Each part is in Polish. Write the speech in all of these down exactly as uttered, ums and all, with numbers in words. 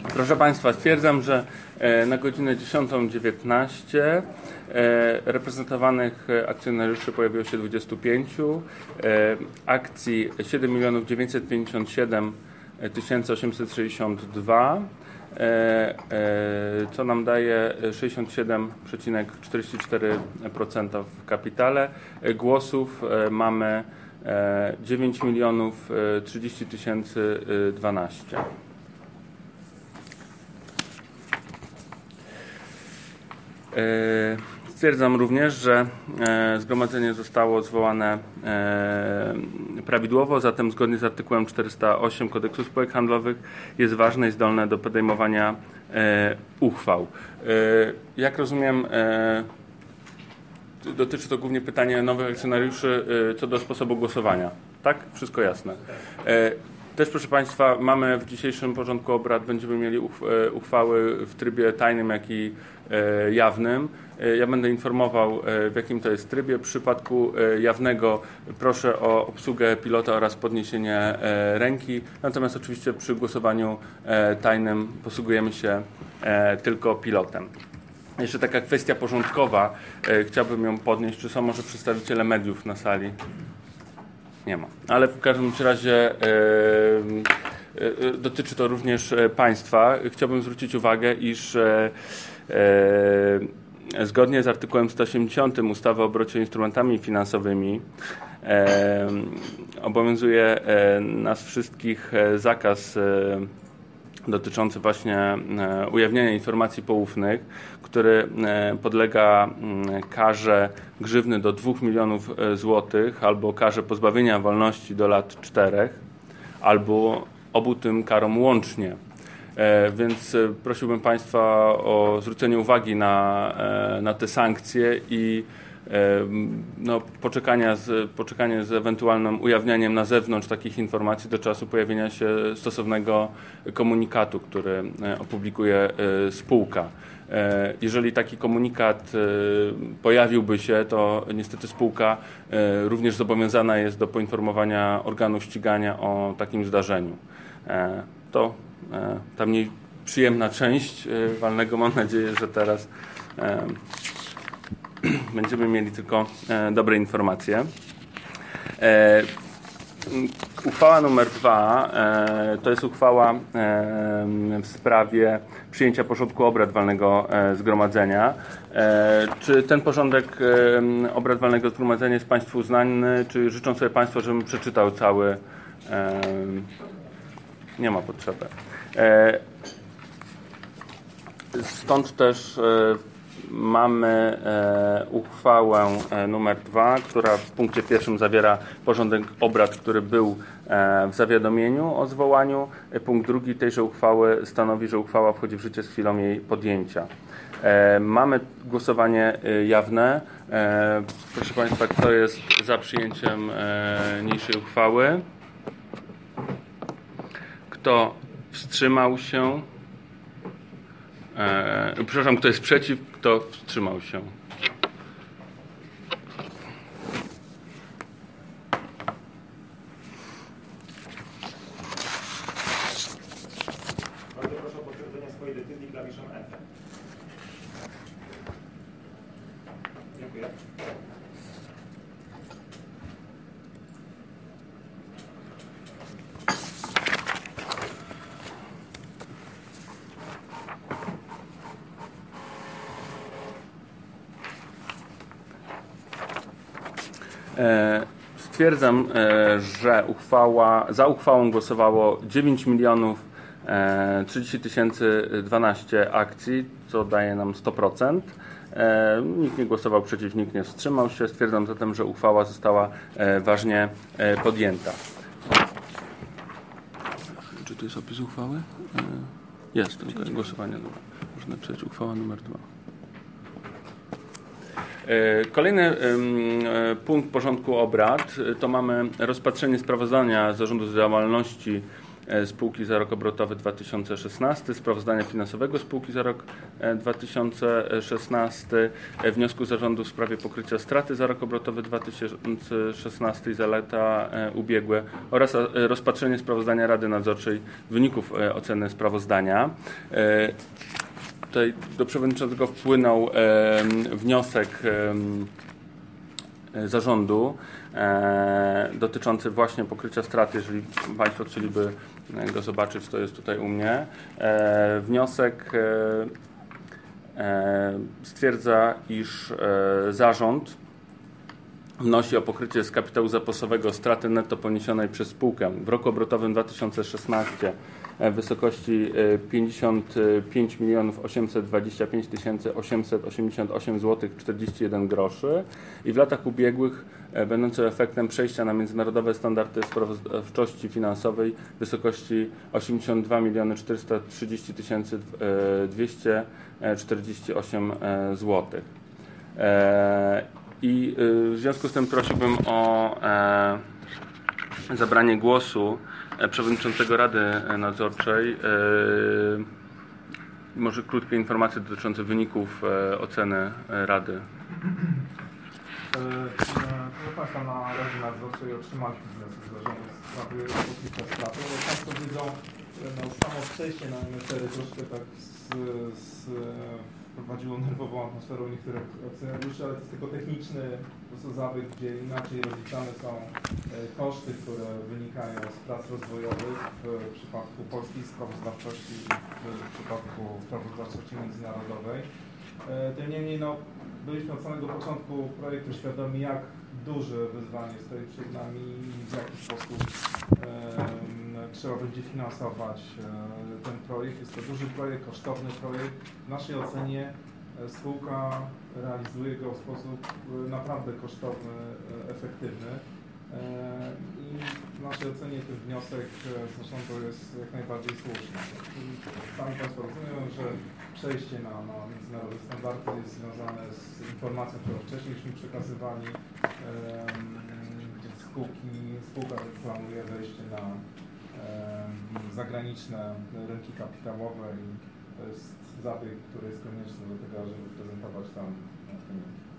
Proszę Państwa, stwierdzam, że na godzinę dziesiątą dziewiętnaście reprezentowanych akcjonariuszy pojawiło się dwudziestu pięciu, akcji siedem milionów dziewięćset pięćdziesiąt siedem tysięcy osiemset sześćdziesiąt dwa, co nam daje sześćdziesiąt siedem przecinek czterdzieści cztery procent w kapitale. Głosów mamy dziewięć milionów trzydzieści tysięcy dwanaście. Stwierdzam również, że zgromadzenie zostało zwołane prawidłowo, zatem zgodnie z artykułem czterysta osiem Kodeksu Spółek Handlowych jest ważne i zdolne do podejmowania uchwał. Jak rozumiem, dotyczy to głównie pytania nowych akcjonariuszy co do sposobu głosowania. Tak? Wszystko jasne. Też, proszę Państwa, mamy w dzisiejszym porządku obrad, będziemy mieli uchwały w trybie tajnym, jak i jawnym. Ja będę informował, w jakim to jest trybie. W przypadku jawnego proszę o obsługę pilota oraz podniesienie ręki. Natomiast oczywiście przy głosowaniu tajnym posługujemy się tylko pilotem. Jeszcze taka kwestia porządkowa. Chciałbym ją podnieść. Czy są może przedstawiciele mediów na sali? Nie ma. Ale w każdym razie e, e, dotyczy to również Państwa. Chciałbym zwrócić uwagę, iż e, e, zgodnie z artykułem sto osiemdziesiątym ustawy o obrocie instrumentami finansowymi e, obowiązuje e, nas wszystkich e, zakaz e, dotyczący właśnie ujawniania informacji poufnych, który podlega karze grzywny do dwóch milionów złotych albo karze pozbawienia wolności do lat czterech, albo obu tym karom łącznie. Więc prosiłbym Państwa o zwrócenie uwagi na, na te sankcje i no, poczekania z, poczekanie z ewentualnym ujawnianiem na zewnątrz takich informacji do czasu pojawienia się stosownego komunikatu, który opublikuje spółka. Jeżeli taki komunikat pojawiłby się, to niestety spółka również zobowiązana jest do poinformowania organów ścigania o takim zdarzeniu. To ta mniej przyjemna część walnego. Mam nadzieję, że teraz będziemy mieli tylko e, dobre informacje. E, uchwała numer dwa e, to jest uchwała e, w sprawie przyjęcia porządku obrad walnego e, zgromadzenia. E, czy ten porządek e, obrad walnego zgromadzenia jest Państwu znany? Czy życzą sobie Państwo, żebym przeczytał cały? E, nie ma potrzeby. E, stąd też e, mamy e, uchwałę e, numer dwa, która w punkcie pierwszym zawiera porządek obrad, który był e, w zawiadomieniu o zwołaniu. E, punkt drugi tejże uchwały stanowi, że uchwała wchodzi w życie z chwilą jej podjęcia. E, mamy głosowanie e, jawne. E, proszę Państwa, kto jest za przyjęciem e, niniejszej uchwały? Kto wstrzymał się? E, przepraszam, kto jest przeciw, kto wstrzymał się? Bardzo proszę o potwierdzenie swojej decyzji klawiszem Enter. Dziękuję. Stwierdzam, że uchwała, za uchwałą głosowało dziewięć milionów trzydzieści tysięcy dwanaście akcji, co daje nam sto procent. Nikt nie głosował przeciw, nikt nie wstrzymał się. Stwierdzam zatem, że uchwała została ważnie podjęta. Czy to jest opis uchwały? Jest, okay. Głosowanie. Można przejść uchwała numer dwa. Kolejny punkt porządku obrad to mamy rozpatrzenie sprawozdania Zarządu z działalności spółki za rok obrotowy dwa tysiące szesnasty, sprawozdania finansowego spółki za rok dwa tysiące szesnasty, wniosku zarządu w sprawie pokrycia straty za rok obrotowy dwa tysiące szesnasty i za lata ubiegłe oraz rozpatrzenie sprawozdania Rady Nadzorczej wyników oceny sprawozdania. Tutaj do przewodniczącego wpłynął wniosek zarządu e, dotyczący właśnie pokrycia strat. Jeżeli Państwo chcieliby go zobaczyć, to jest tutaj u mnie. E, wniosek e, e, stwierdza, iż e, zarząd wnosi o pokrycie z kapitału zapasowego straty netto poniesionej przez spółkę w roku obrotowym dwa tysiące szesnastym w wysokości pięćdziesiąt pięć milionów osiemset dwadzieścia pięć tysięcy osiemset osiemdziesiąt osiem złotych czterdzieści jeden groszy i w latach ubiegłych będące efektem przejścia na międzynarodowe standardy sprawozdawczości finansowej w wysokości osiemdziesiąt dwa miliony czterysta trzydzieści tysięcy dwieście czterdzieści osiem złotych. I w związku z tym prosiłbym o zabranie głosu przewodniczącego Rady Nadzorczej. Może krótkie informacje dotyczące wyników oceny Rady. Proszę Państwa, na Radzie Nadzorczej otrzymaliśmy wniosek z zarządu w sprawie pokrycia straty. Państwo wiedzą, no, samo przejście na M S R troszkę tak z, z, wprowadziło nerwową atmosferę u niektórych akcjonariuszy, ale to jest tylko techniczny po prostu zabieg, gdzie inaczej rozliczane są koszty, które wynikają z prac rozwojowych w przypadku polskiej sprawozdawczości i w przypadku sprawozdawczości międzynarodowej. Tym niemniej no, byliśmy od samego początku projektu świadomi, jak duże wyzwanie stoi przed nami i w jaki sposób e, trzeba będzie finansować e, ten projekt. Jest to duży projekt, kosztowny projekt. W naszej ocenie e, spółka realizuje go w sposób e, naprawdę kosztowny, e, efektywny. E, I w naszej ocenie ten wniosek z zarządu jest jak najbardziej słuszny. Sami Państwo rozumieją, że przejście na, na międzynarodowe standardy jest związane z informacją, którą wcześniej już mi przekazywali, gdzie spółki, spółka planuje wejście na em, zagraniczne rynki kapitałowe i to jest zabieg, który jest konieczny do tego, żeby prezentować tam ten.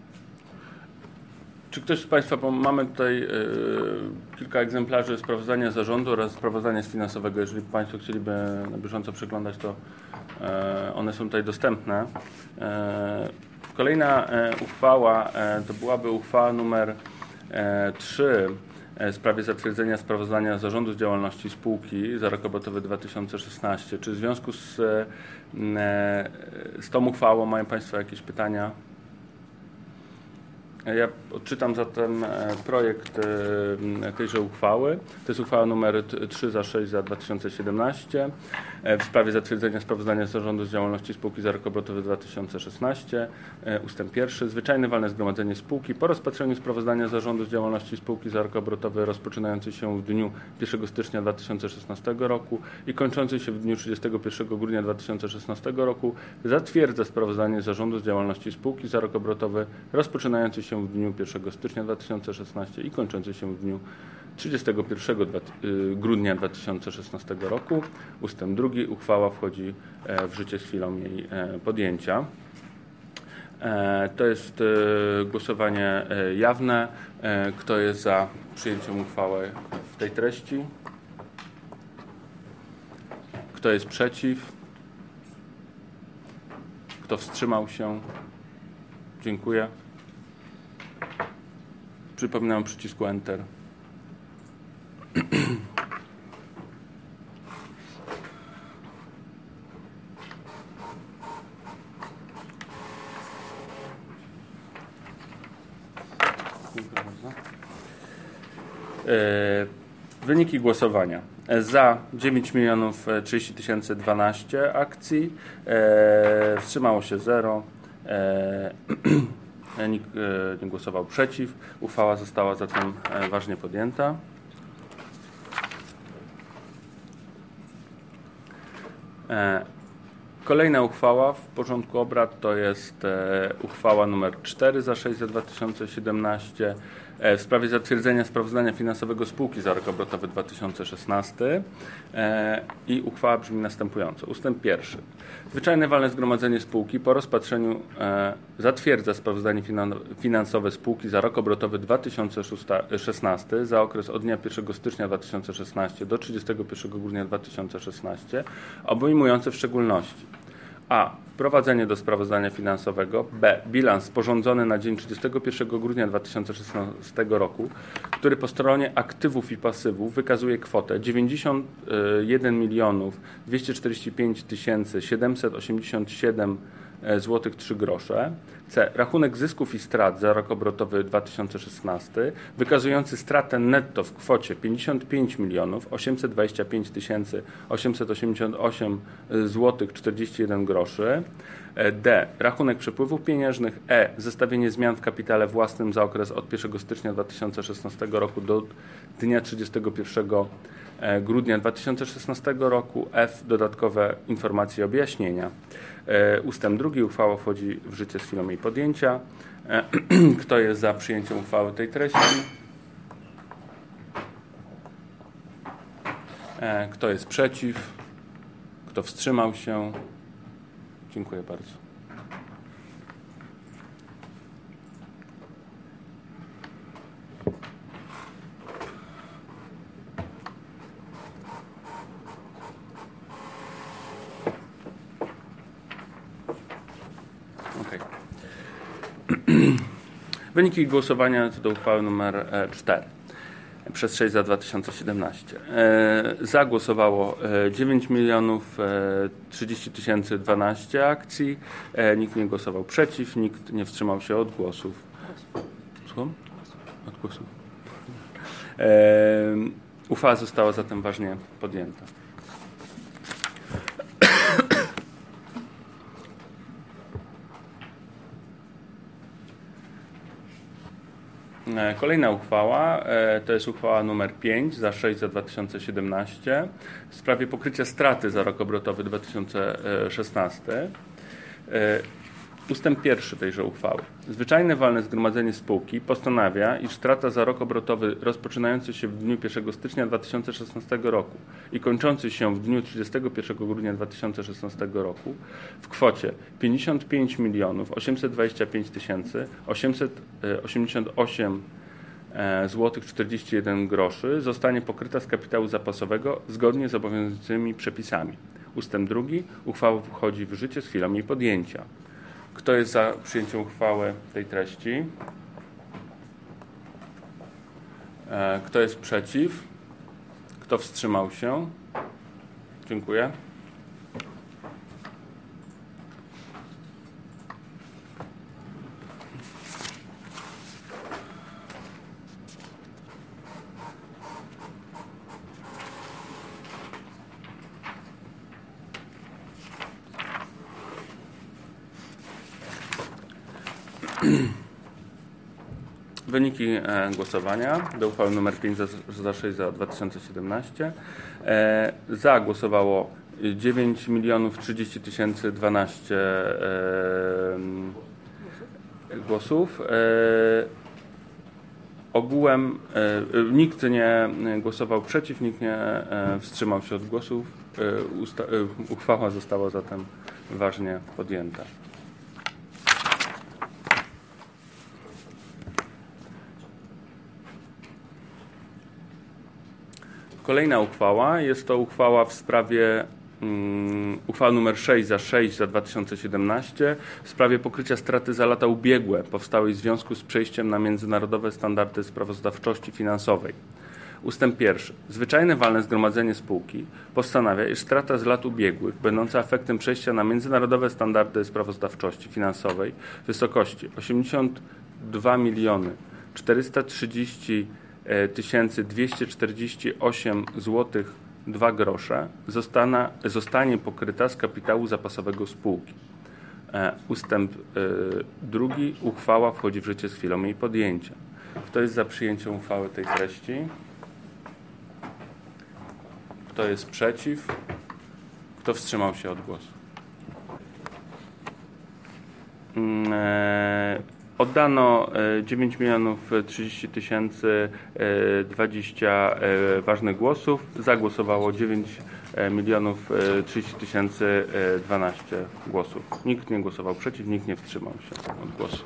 Czy ktoś z Państwa, bo mamy tutaj y, kilka egzemplarzy sprawozdania zarządu oraz sprawozdania finansowego. Jeżeli Państwo chcieliby na bieżąco przeglądać, to y, one są tutaj dostępne. Y, kolejna y, uchwała y, to byłaby uchwała numer y, trzy w sprawie zatwierdzenia sprawozdania zarządu z działalności spółki za rok obrotowy dwa tysiące szesnasty. Czy w związku z, y, z tą uchwałą mają Państwo jakieś pytania? Ja odczytam zatem projekt tejże uchwały. To jest uchwała numer trzy za sześć za dwa tysiące siedemnaście w sprawie zatwierdzenia sprawozdania zarządu z działalności spółki za rok obrotowy dwa tysiące szesnasty. Ustęp pierwszy. Zwyczajne walne zgromadzenie spółki po rozpatrzeniu sprawozdania zarządu z działalności spółki za rok obrotowy rozpoczynający się w dniu pierwszego stycznia dwa tysiące szesnastego roku i kończący się w dniu trzydziestego pierwszego grudnia dwa tysiące szesnastego roku zatwierdza sprawozdanie zarządu z działalności spółki za rok obrotowy rozpoczynający się w dniu pierwszego stycznia dwa tysiące szesnastego i kończący się w dniu trzydziestego pierwszego grudnia dwa tysiące szesnastego roku. Ustęp drugi. Uchwała wchodzi w życie z chwilą jej podjęcia. To jest głosowanie jawne. Kto jest za przyjęciem uchwały w tej treści? Kto jest przeciw? Kto wstrzymał się? Dziękuję. Przypominam o przycisku Enter. Wyniki głosowania. Za dziewięć milionów trzydzieści tysięcy dwanaście akcji, wstrzymało się zero. Nikt nie głosował przeciw. Uchwała została zatem ważnie podjęta. Kolejna uchwała w porządku obrad to jest uchwała numer cztery za sześć za dwa tysiące siedemnaście w sprawie zatwierdzenia sprawozdania finansowego spółki za rok obrotowy dwa tysiące szesnasty i uchwała brzmi następująco. Ustęp pierwszy. Zwyczajne walne zgromadzenie spółki po rozpatrzeniu zatwierdza sprawozdanie finansowe spółki za rok obrotowy dwa tysiące szesnasty za okres od dnia pierwszego stycznia dwa tysiące szesnastego do trzydziestego pierwszego grudnia dwa tysiące szesnastego, obejmujące w szczególności: a. Wprowadzenie do sprawozdania finansowego. B. Bilans sporządzony na dzień trzydziestego pierwszego grudnia dwa tysiące szesnastego roku, który po stronie aktywów i pasywów wykazuje kwotę dziewięćdziesiąt jeden milionów dwieście czterdzieści pięć tysięcy siedemset osiemdziesiąt siedem złotych trzy grosze. C. Rachunek zysków i strat za rok obrotowy dwa tysiące szesnasty wykazujący stratę netto w kwocie pięćdziesiąt pięć milionów osiemset dwadzieścia pięć tysięcy osiemset osiemdziesiąt osiem złotych czterdzieści jeden groszy. D. Rachunek przepływów pieniężnych. E. Zestawienie zmian w kapitale własnym za okres od pierwszego stycznia dwa tysiące szesnastego roku do dnia trzydziestego pierwszego grudnia dwa tysiące szesnastego roku. F. Dodatkowe informacje i objaśnienia. Ustęp drugi. Uchwała wchodzi w życie z chwilą jej podjęcia. Kto jest za przyjęciem uchwały tej treści? Kto jest przeciw? Kto wstrzymał się? Dziękuję bardzo. Okay. Wyniki głosowania co do uchwały nr cztery. Przez sześć za dwa tysiące siedemnaście. Za głosowało dziewięć milionów trzydzieści tysięcy dwanaście akcji. Nikt nie głosował przeciw, nikt nie wstrzymał się od głosów. Słucham? Od głosów. Uchwała została zatem ważnie podjęta. Kolejna uchwała to jest uchwała numer pięć za sześć za dwa tysiące siedemnaście w sprawie pokrycia straty za rok obrotowy dwa tysiące szesnasty. Ustęp pierwszy tejże uchwały. Zwyczajne walne zgromadzenie spółki postanawia, iż strata za rok obrotowy rozpoczynający się w dniu pierwszego stycznia dwa tysiące szesnastego roku i kończący się w dniu trzydziestego pierwszego grudnia dwa tysiące szesnastego roku w kwocie pięćdziesiąt pięć milionów osiemset dwadzieścia pięć tysięcy osiemset osiemdziesiąt osiem złotych czterdzieści jeden groszy zostanie pokryta z kapitału zapasowego zgodnie z obowiązującymi przepisami. Ustęp drugi. Uchwała wchodzi w życie z chwilą jej podjęcia. Kto jest za przyjęciem uchwały tej treści? Kto jest przeciw? Kto wstrzymał się? Dziękuję. Wyniki głosowania do uchwały nr pięć za sześć za dwa tysiące siedemnaście. Za głosowało dziewięć milionów trzydzieści tysięcy dwanaście głosów. Ogółem nikt nie głosował przeciw, nikt nie wstrzymał się od głosów. Uchwała została zatem ważnie podjęta. Kolejna uchwała jest to uchwała w sprawie um, uchwała nr sześć za sześć za dwa tysiące siedemnaście w sprawie pokrycia straty za lata ubiegłe powstałej w związku z przejściem na międzynarodowe standardy sprawozdawczości finansowej. Ustęp pierwszy. Zwyczajne walne zgromadzenie spółki postanawia, iż strata z lat ubiegłych, będąca efektem przejścia na międzynarodowe standardy sprawozdawczości finansowej w wysokości osiemdziesiąt dwa miliony czterysta trzydzieści tysięcy dwieście czterdzieści osiem złotych dwa grosze zostana, zostanie pokryta z kapitału zapasowego spółki. Ustęp drugi. Uchwała wchodzi w życie z chwilą jej podjęcia. Kto jest za przyjęciem uchwały tej treści? Kto jest przeciw? Kto wstrzymał się od głosu? Oddano dziewięć milionów trzydzieści tysięcy dwadzieścia ważnych głosów. Zagłosowało dziewięć milionów trzydzieści tysięcy dwanaście głosów. Nikt nie głosował przeciw, nikt nie wstrzymał się od głosu.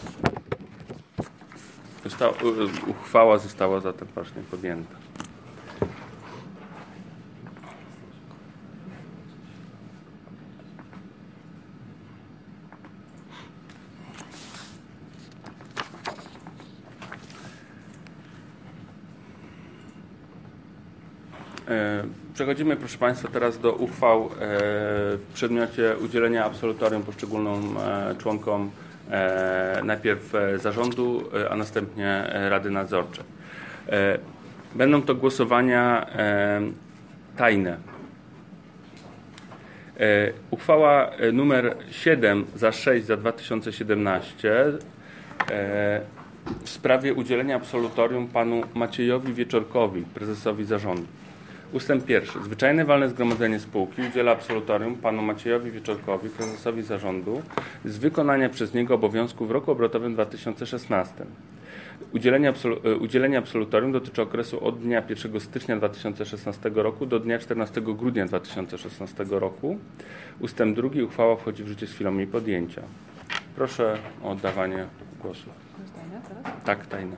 Zosta- uchwała została zatem właśnie podjęta. Przechodzimy, proszę Państwa, teraz do uchwał w przedmiocie udzielenia absolutorium poszczególnym członkom najpierw zarządu, a następnie Rady Nadzorczej. Będą to głosowania tajne. Uchwała numer siedem za sześć za dwa tysiące siedemnaście w sprawie udzielenia absolutorium panu Maciejowi Wieczorkowi, prezesowi zarządu. Ustęp pierwszy. Zwyczajne walne zgromadzenie spółki udziela absolutorium panu Maciejowi Wieczorkowi, prezesowi zarządu, z wykonania przez niego obowiązku w roku obrotowym dwa tysiące szesnastym. Udzielenie, absolu- udzielenie absolutorium dotyczy okresu od dnia pierwszego stycznia dwa tysiące szesnastego roku do dnia czternastego grudnia dwa tysiące szesnastego roku. Ustęp drugi. Uchwała wchodzi w życie z chwilą jej podjęcia. Proszę o oddawanie głosu. Tajne teraz? Tak, tajne.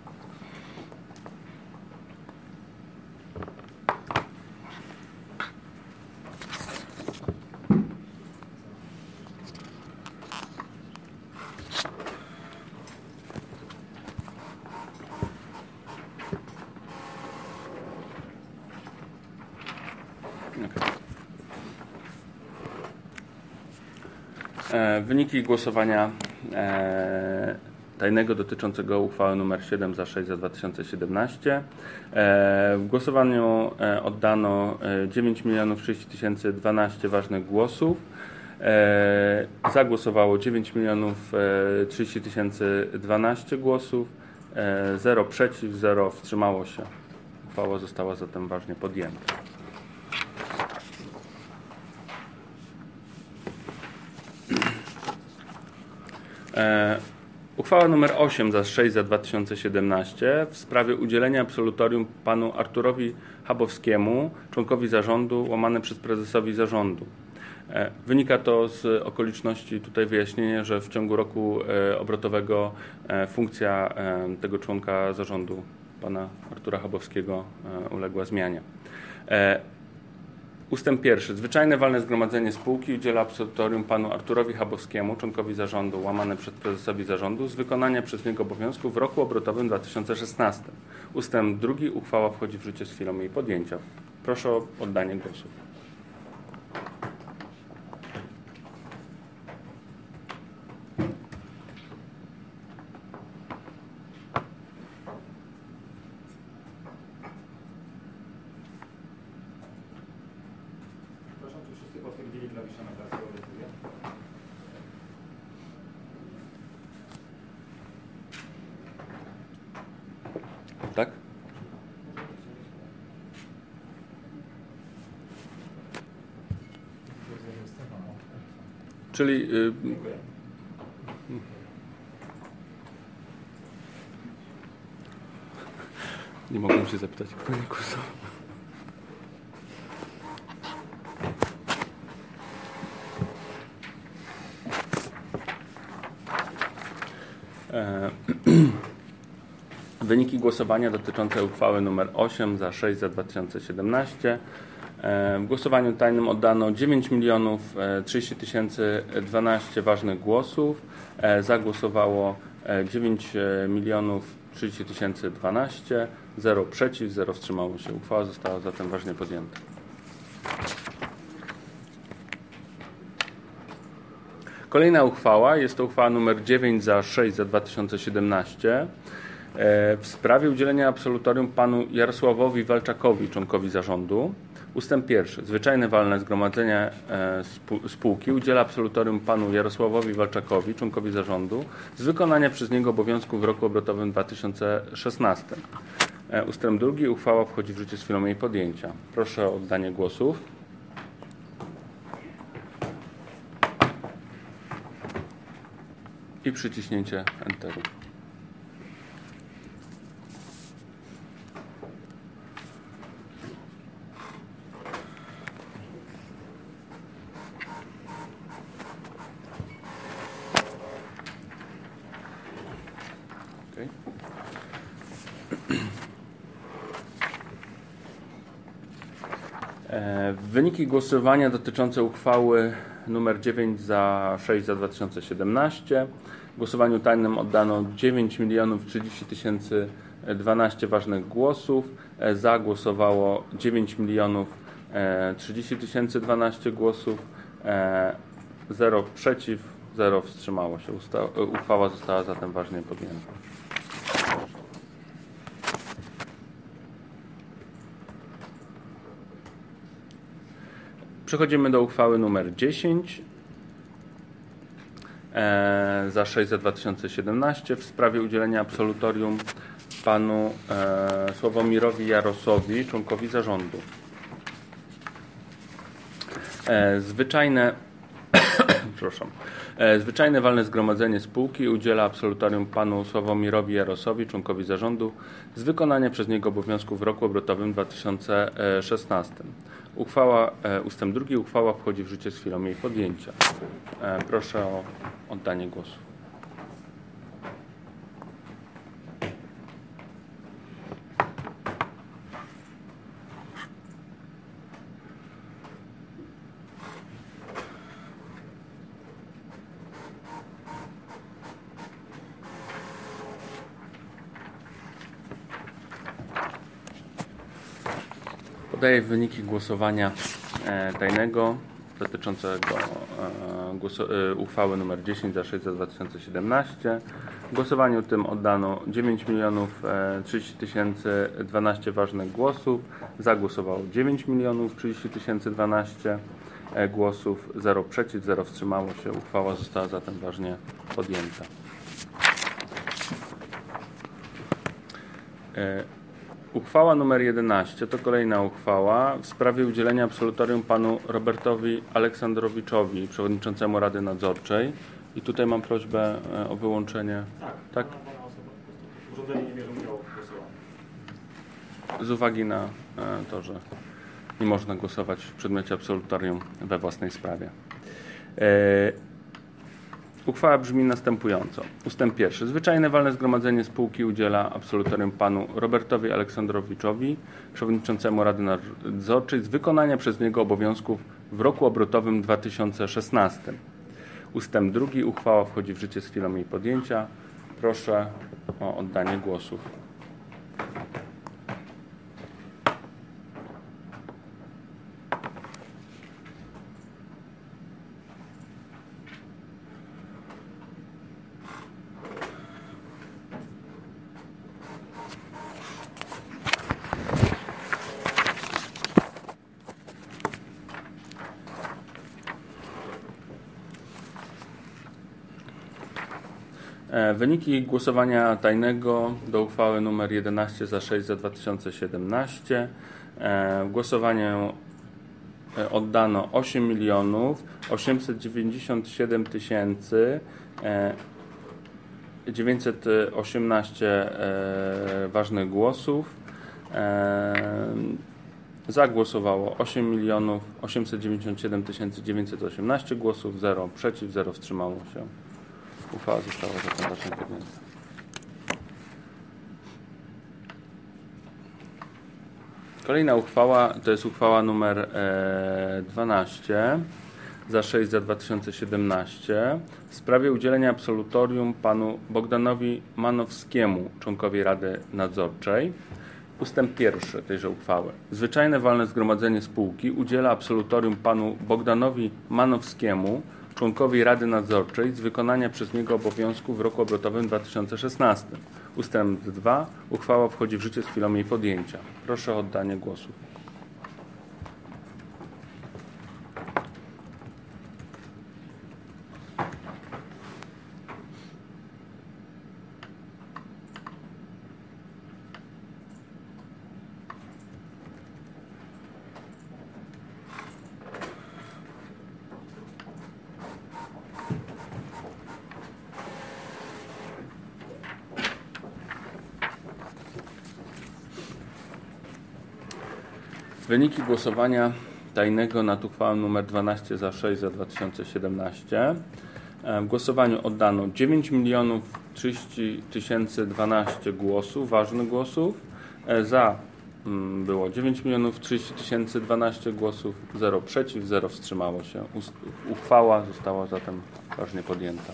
Wyniki głosowania e, tajnego dotyczącego uchwały nr siedem za sześć za dwa tysiące siedemnaście. E, w głosowaniu e, oddano e, dziewięć milionów trzydzieści tysięcy dwanaście ważnych głosów. E, zagłosowało dziewięć milionów trzydzieści tysięcy dwanaście głosów. E, zero przeciw, zero wstrzymało się. Uchwała została zatem ważnie podjęta. E, uchwała nr osiem za sześć za dwa tysiące siedemnaście w sprawie udzielenia absolutorium panu Arturowi Chabowskiemu, członkowi zarządu, łamane przez prezesowi zarządu. E, wynika to z okoliczności, tutaj wyjaśnienie, że w ciągu roku e, obrotowego e, funkcja e, tego członka zarządu, pana Artura Chabowskiego, e, uległa zmianie. E, Ustęp pierwszy. Zwyczajne walne zgromadzenie spółki udziela absolutorium panu Arturowi Chabowskiemu, członkowi zarządu, łamane przez prezesowi zarządu, z wykonania przez niego obowiązków w roku obrotowym dwa tysiące szesnastym. Ustęp drugi. Uchwała wchodzi w życie z chwilą jej podjęcia. Proszę o oddanie głosu. Potwierdzili klawisze na pracę o decyzję. Tak? Czyli y, nie mogłem się zapytać, kto nie głosował. Wyniki głosowania dotyczące uchwały nr osiem za sześć za dwa tysiące siedemnaście. W głosowaniu tajnym oddano dziewięć milionów trzydzieści tysięcy dwanaście ważnych głosów. Zagłosowało dziewięć milionów trzydzieści tysięcy dwanaście. zero przeciw, zero wstrzymało się. Uchwała została zatem ważnie podjęta. Kolejna uchwała jest to uchwała nr dziewięć za sześć za dwa tysiące siedemnaście w sprawie udzielenia absolutorium panu Jarosławowi Walczakowi, członkowi zarządu. Ustęp pierwszy. Zwyczajne walne zgromadzenie spółki udziela absolutorium panu Jarosławowi Walczakowi, członkowi zarządu, z wykonania przez niego obowiązków w roku obrotowym dwa tysiące szesnastym. Ustęp drugi. Uchwała wchodzi w życie z chwilą jej podjęcia. Proszę o oddanie głosów. i przyciśnięcie Enteru. Okay. E, wyniki głosowania dotyczące uchwały numer dziewięć za sześć za dwa tysiące siedemnaście. W głosowaniu tajnym oddano dziewięć milionów trzydzieści tysięcy dwanaście ważnych głosów. E, za głosowało dziewięć milionów trzydzieści tysięcy dwanaście głosów. E, zero przeciw, zero wstrzymało się. Usta- uchwała została zatem ważnie podjęta. Przechodzimy do uchwały numer dziesięć e, za sześć za dwa tysiące siedemnaście w sprawie udzielenia absolutorium panu e, Sławomirowi Jarosowi, członkowi zarządu. E, zwyczajne przepraszam. E, zwyczajne walne zgromadzenie spółki udziela absolutorium panu Sławomirowi Jarosowi, członkowi zarządu, z wykonania przez niego obowiązków w roku obrotowym dwa tysiące szesnastym. Uchwała, e, ustęp drugi. Uchwała wchodzi w życie z chwilą jej podjęcia. E, proszę o oddanie głosu. Podaję wyniki głosowania e, tajnego dotyczącego e, głosu, e, uchwały numer dziesięć za sześć za dwa tysiące siedemnaście. W głosowaniu tym oddano dziewięć milionów trzydzieści tysięcy dwanaście ważnych głosów. Za głosowało dziewięć milionów trzydzieści tysięcy dwanaście głosów. zero przeciw, zero wstrzymało się. Uchwała została zatem ważnie podjęta. E, Uchwała numer jedenaście to kolejna uchwała w sprawie udzielenia absolutorium panu Robertowi Aleksandrowiczowi, przewodniczącemu Rady Nadzorczej. I tutaj mam prośbę o wyłączenie. Tak. Tak? Urządzenie nie bierze udziału w głosowaniu. Z uwagi na to, że nie można głosować w przedmiocie absolutorium we własnej sprawie. Uchwała brzmi następująco. Ustęp pierwszy. Zwyczajne walne zgromadzenie spółki udziela absolutorium panu Robertowi Aleksandrowiczowi, przewodniczącemu Rady Nadzorczej, z wykonania przez niego obowiązków w roku obrotowym dwa tysiące szesnastym. Ustęp drugi. Uchwała wchodzi w życie z chwilą jej podjęcia. Proszę o oddanie głosów. Wyniki głosowania tajnego do uchwały nr jedenaście za sześć za dwa tysiące siedemnaście. W głosowaniu oddano osiem milionów osiemset dziewięćdziesiąt siedem tysięcy dziewięćset osiemnaście ważnych głosów. Za głosowało osiem milionów osiemset dziewięćdziesiąt siedem tysięcy dziewięćset osiemnaście głosów, zero przeciw, zero wstrzymało się. Uchwała została zatem ważnie podjęta. Kolejna uchwała to jest uchwała numer dwanaście za sześć za dwa tysiące siedemnaście w sprawie udzielenia absolutorium panu Bogdanowi Manowskiemu, członkowi Rady Nadzorczej. Ustęp pierwszy tejże uchwały. Zwyczajne walne zgromadzenie spółki udziela absolutorium panu Bogdanowi Manowskiemu, członkowi Rady Nadzorczej, z wykonania przez niego obowiązków w roku obrotowym dwa tysiące szesnastym. Ustęp dwa. Uchwała wchodzi w życie z chwilą jej podjęcia. Proszę o oddanie głosu. Wyniki głosowania tajnego nad uchwałą nr dwanaście za sześć za dwa tysiące siedemnaście. W głosowaniu oddano dziewięć milionów trzydzieści tysięcy dwanaście głosów, ważnych głosów. Za było dziewięć milionów trzydzieści tysięcy dwanaście głosów, zero przeciw, zero wstrzymało się. Uchwała została zatem ważnie podjęta.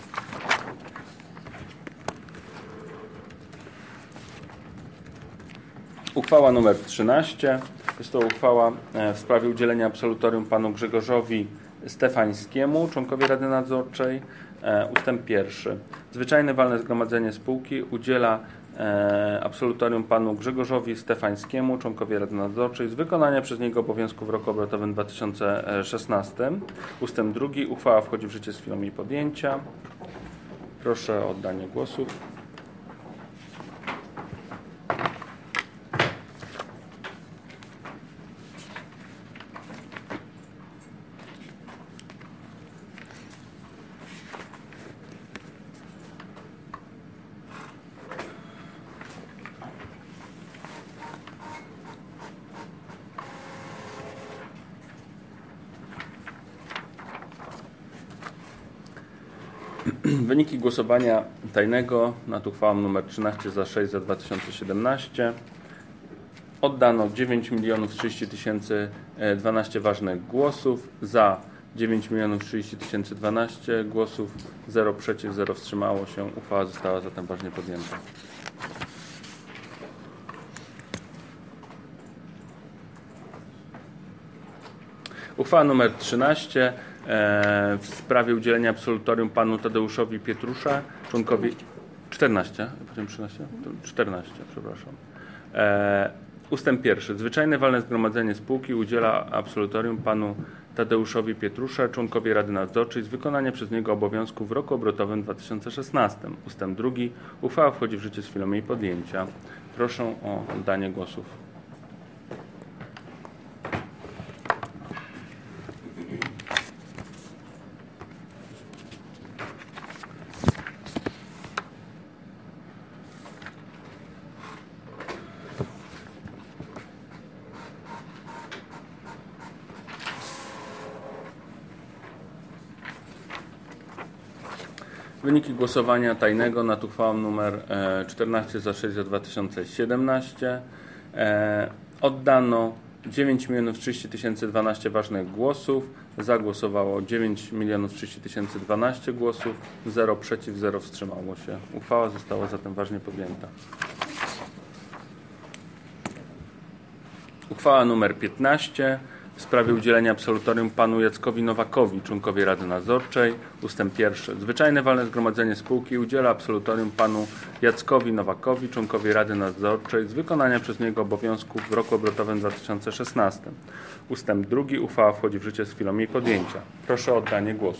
Uchwała nr trzynaście. Jest to uchwała w sprawie udzielenia absolutorium panu Grzegorzowi Stefańskiemu, członkowi Rady Nadzorczej. Ustęp pierwszy. Zwyczajne walne zgromadzenie spółki udziela absolutorium panu Grzegorzowi Stefańskiemu, członkowi Rady Nadzorczej, z wykonania przez niego obowiązku w roku obrotowym dwa tysiące szesnastym. Ustęp drugi. Uchwała wchodzi w życie z chwilą jej podjęcia. Proszę o oddanie głosów. Wyniki głosowania tajnego nad uchwałą nr trzynaście za sześć za dwa tysiące siedemnaście. Oddano dziewięć milionów trzydzieści tysięcy dwanaście ważnych głosów, za dziewięć milionów trzydzieści tysięcy dwanaście głosów, zero przeciw, zero wstrzymało się. Uchwała została zatem ważnie podjęta. Uchwała nr trzynaście w sprawie udzielenia absolutorium panu Tadeuszowi Pietrusze, członkowi... czternaście, potem trzynaście? czternaście, przepraszam. E, ustęp pierwszy. Zwyczajne walne zgromadzenie spółki udziela absolutorium panu Tadeuszowi Pietrusze, członkowi Rady Nadzorczej, z wykonania przez niego obowiązków w roku obrotowym dwa tysiące szesnastym. Ustęp drugi. Uchwała wchodzi w życie z chwilą jej podjęcia. Proszę o oddanie głosów. Wyniki głosowania tajnego nad uchwałą nr czternaście za sześć za dwa tysiące siedemnaście. E, oddano dziewięć milionów trzydzieści tysięcy dwanaście ważnych głosów. Za głosowało dziewięć milionów trzydzieści tysięcy dwanaście głosów. zero przeciw, zero wstrzymało się. Uchwała została zatem ważnie podjęta. Uchwała nr piętnaście. W sprawie udzielenia absolutorium panu Jackowi Nowakowi, członkowi Rady Nadzorczej. Ustęp pierwszy. Zwyczajne walne zgromadzenie spółki udziela absolutorium panu Jackowi Nowakowi, członkowi Rady Nadzorczej, z wykonania przez niego obowiązków w roku obrotowym dwa tysiące szesnastym. Ustęp drugi. Uchwała wchodzi w życie z chwilą jej podjęcia. Proszę o oddanie głosu.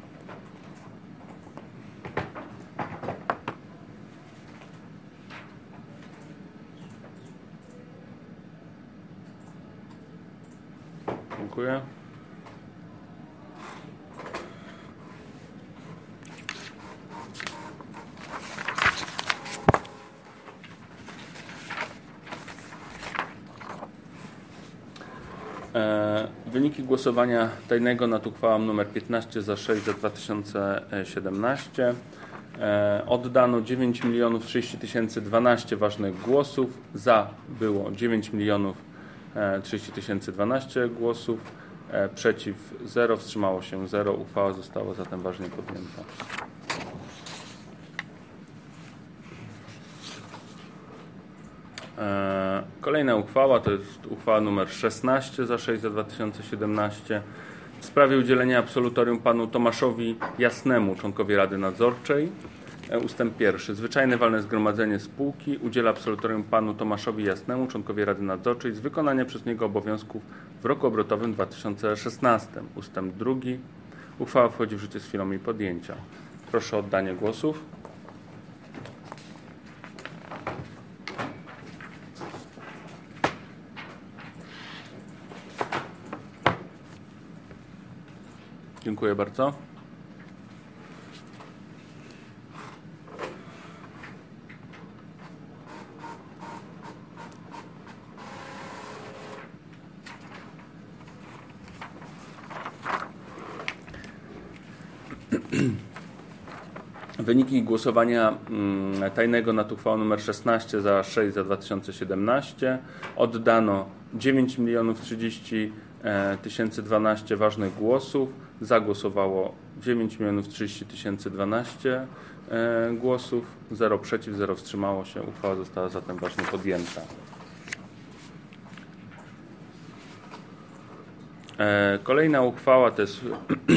Dziękuję. E, wyniki głosowania tajnego nad uchwałą nr piętnaście za sześć za dwa tysiące siedemnaście. E, oddano dziewięć milionów trzydzieści tysięcy dwanaście ważnych głosów. Za było dziewięć milionów trzydzieści tysięcy dwanaście głosów, e, przeciw zero, wstrzymało się zero. Uchwała została zatem ważnie podjęta. E, kolejna uchwała to jest uchwała nr szesnaście za sześć za dwa tysiące siedemnaście w sprawie udzielenia absolutorium panu Tomaszowi Jasnemu, członkowi Rady Nadzorczej. Ustęp pierwszy. Zwyczajne walne zgromadzenie spółki udziela absolutorium panu Tomaszowi Jasnemu, członkowi Rady Nadzorczej, z wykonania przez niego obowiązków w roku obrotowym dwa tysiące szesnastym. Ustęp drugi. Uchwała wchodzi w życie z chwilą jej podjęcia. Proszę o oddanie głosów. Dziękuję bardzo. Wyniki głosowania tajnego nad uchwałą nr szesnaście za sześć za dwa tysiące siedemnaście. Oddano dziewięć milionów trzydzieści tysięcy dwanaście ważnych głosów. Zagłosowało dziewięć milionów trzydzieści tysięcy dwanaście głosów. zero przeciw, zero wstrzymało się. Uchwała została zatem ważnie podjęta. Kolejna uchwała to jest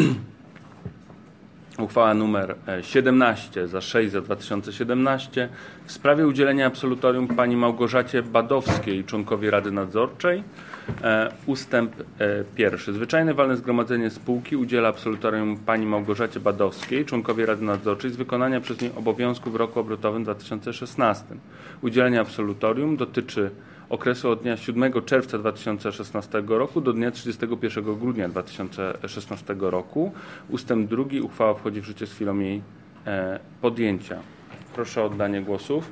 uchwała numer siedemnaście za sześć za dwa tysiące siedemnaście w sprawie udzielenia absolutorium pani Małgorzacie Badowskiej, członkowi Rady Nadzorczej. E, ustęp e, pierwszy. Zwyczajne walne zgromadzenie spółki udziela absolutorium pani Małgorzacie Badowskiej, członkowi Rady Nadzorczej, z wykonania przez niej obowiązków w roku obrotowym dwa tysiące szesnastym. Udzielenie absolutorium dotyczy okresu od dnia siódmego czerwca dwa tysiące szesnastego roku do dnia trzydziestego pierwszego grudnia dwa tysiące szesnastego roku. Ustęp drugi. Uchwała wchodzi w życie z chwilą jej e, podjęcia. Proszę o oddanie głosów.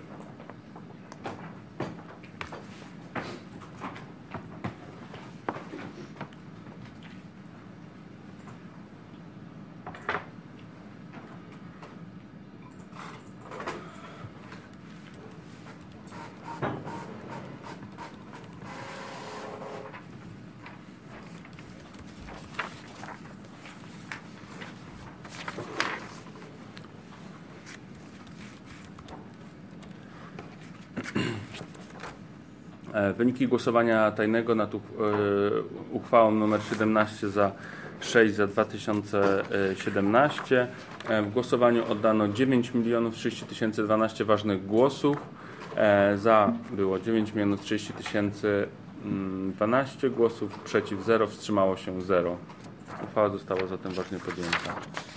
Wyniki głosowania tajnego nad uchwałą nr siedemnaście za sześć za dwa tysiące siedemnaście. W głosowaniu oddano dziewięć milionów trzydzieści tysięcy dwanaście ważnych głosów. Za było dziewięć milionów trzydzieści tysięcy dwanaście głosów, przeciw zero, wstrzymało się zero. Uchwała została zatem ważnie podjęta.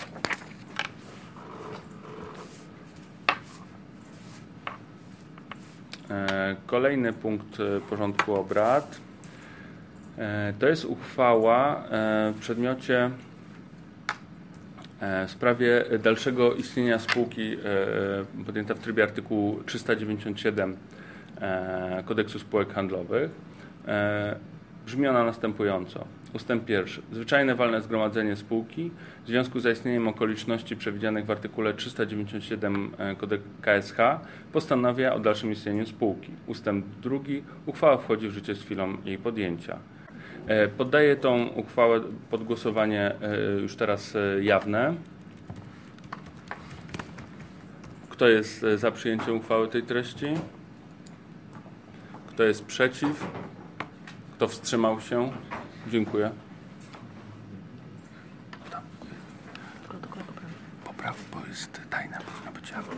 Kolejny punkt porządku obrad to jest uchwała w przedmiocie w sprawie dalszego istnienia spółki podjęta w trybie artykułu trzysta dziewięćdziesiąt siedem Kodeksu Spółek Handlowych. Brzmi ona następująco. Ustęp pierwszy. Zwyczajne walne zgromadzenie spółki w związku z zaistnieniem okoliczności przewidzianych w artykule trzysta dziewięćdziesiąt siedem K S H postanawia o dalszym istnieniu spółki. Ustęp drugi. Uchwała wchodzi w życie z chwilą jej podjęcia. Poddaję tą uchwałę pod głosowanie już teraz jawne. Kto jest za przyjęciem uchwały tej treści? Kto jest przeciw? Kto wstrzymał się? Dziękuję. Popraw, bo jest tajna, powinna być jawna.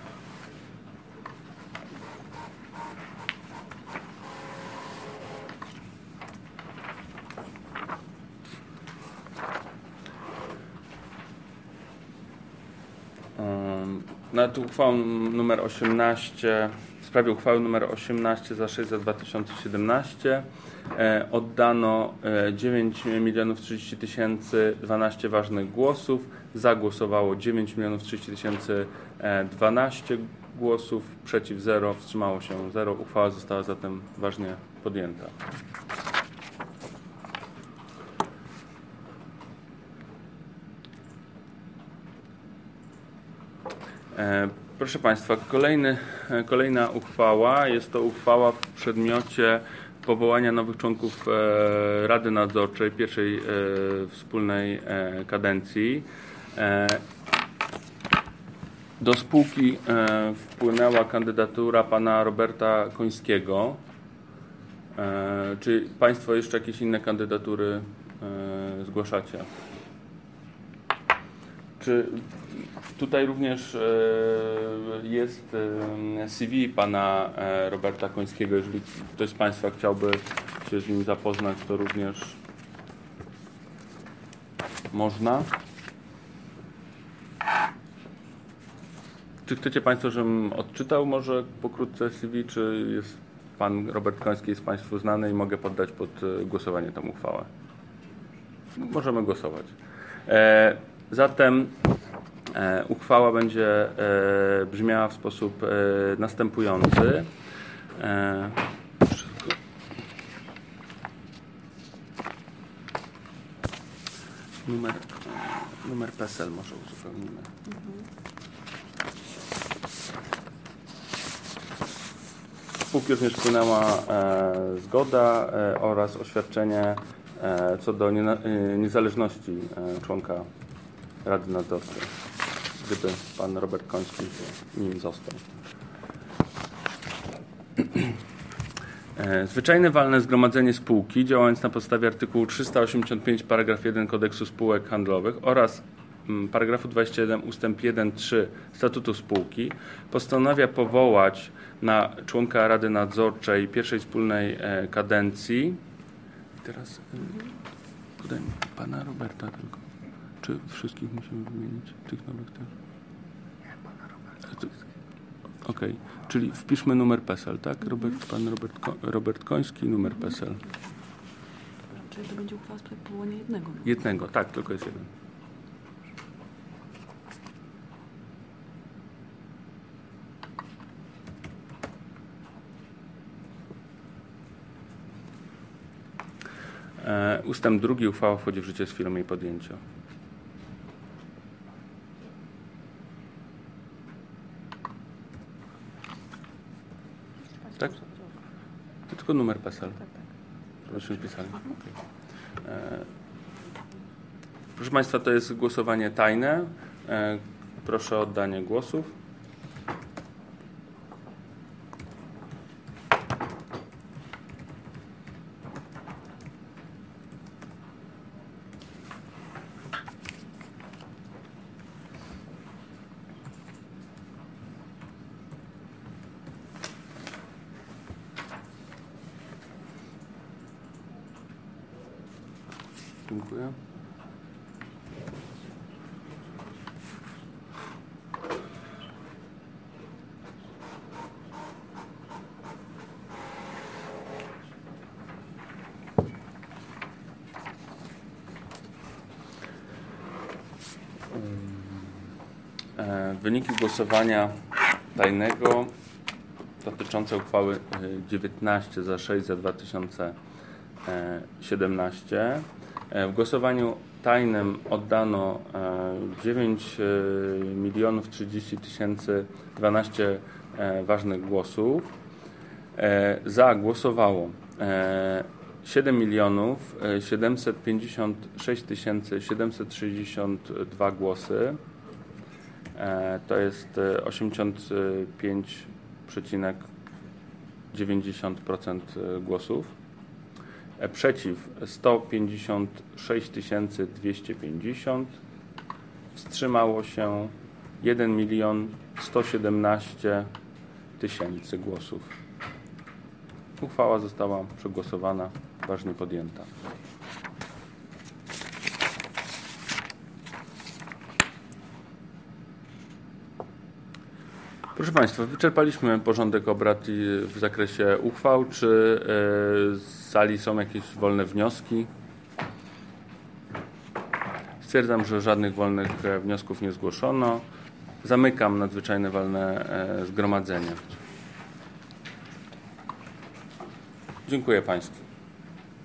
Nad uchwałą numer osiemnaście, w sprawie uchwały numer osiemnaście za sześć za dwa tysiące siedemnaście e, oddano e, dziewięć milionów trzydzieści tysięcy dwanaście ważnych głosów. Zagłosowało dziewięć milionów trzydzieści tysięcy dwanaście głosów, przeciw zero, wstrzymało się zero. Uchwała została zatem ważnie podjęta. Proszę Państwa, kolejny, kolejna uchwała, jest to uchwała w przedmiocie powołania nowych członków Rady Nadzorczej pierwszej wspólnej kadencji. Do spółki wpłynęła kandydatura pana Roberta Końskiego. Czy Państwo jeszcze jakieś inne kandydatury zgłaszacie? Czy tutaj również jest C V pana Roberta Końskiego. Jeżeli ktoś z Państwa chciałby się z nim zapoznać, to również można. Czy chcecie Państwo, żebym odczytał może pokrótce C V, czy jest pan Robert Koński jest Państwu znany i mogę poddać pod głosowanie tę uchwałę? Możemy głosować. E, zatem e, uchwała będzie e, brzmiała w sposób e, następujący. E, Numer, numer PESEL może uzupełnimy. Mhm. Spółki również wpłynęła e, zgoda e, oraz oświadczenie e, co do nie, e, niezależności e, członka Rady Nadzorczej, gdyby pan Robert Koński nim został. E, zwyczajne walne zgromadzenie spółki, działając na podstawie artykułu trzysta osiemdziesiąt pięć paragraf jeden Kodeksu Spółek Handlowych oraz m, paragrafu dwudziestego siódmego ustęp jeden trzy Statutu Spółki, postanawia powołać na członka Rady Nadzorczej pierwszej wspólnej e, kadencji. I teraz e, podaj mi pana Roberta tylko. Czy wszystkich musimy wymienić? Tych nowych też? Nie, pana Roberta. Okej, okay. Czyli wpiszmy numer PESEL, tak? Robert, pan Robert, Ko- Robert Koński, numer PESEL. Czyli to będzie uchwała w sprawie powołania jednego. No? Jednego, tak, tylko jest jeden. E, ustęp drugi, uchwała wchodzi w życie z chwilą jej podjęcia. Tak? To tylko numer PESEL. Tak, tak. Żebyśmy pisali. Okay. E, proszę Państwa, to jest głosowanie tajne. E, proszę o oddanie głosów. Dziękuję. Wyniki głosowania tajnego dotyczące uchwały dziewiętnaście za sześć za dwa tysiące siedemnaście. W głosowaniu tajnym oddano dziewięć milionów trzydzieści tysięcy dwanaście ważnych głosów. Za głosowało siedem milionów siedemset pięćdziesiąt sześć tysięcy siedemset sześćdziesiąt dwa głosy. To jest osiemdziesiąt pięć przecinek dziewięćdziesiąt procent głosów. Przeciw sto pięćdziesiąt sześć tysięcy dwieście pięćdziesiąt. Wstrzymało się jeden milion sto siedemnaście tysięcy głosów. Uchwała została przegłosowana, ważnie podjęta. Proszę Państwa, wyczerpaliśmy porządek obrad w zakresie uchwał. Czy z sali są jakieś wolne wnioski? Stwierdzam, że żadnych wolnych wniosków nie zgłoszono. Zamykam nadzwyczajne walne zgromadzenie. Dziękuję Państwu.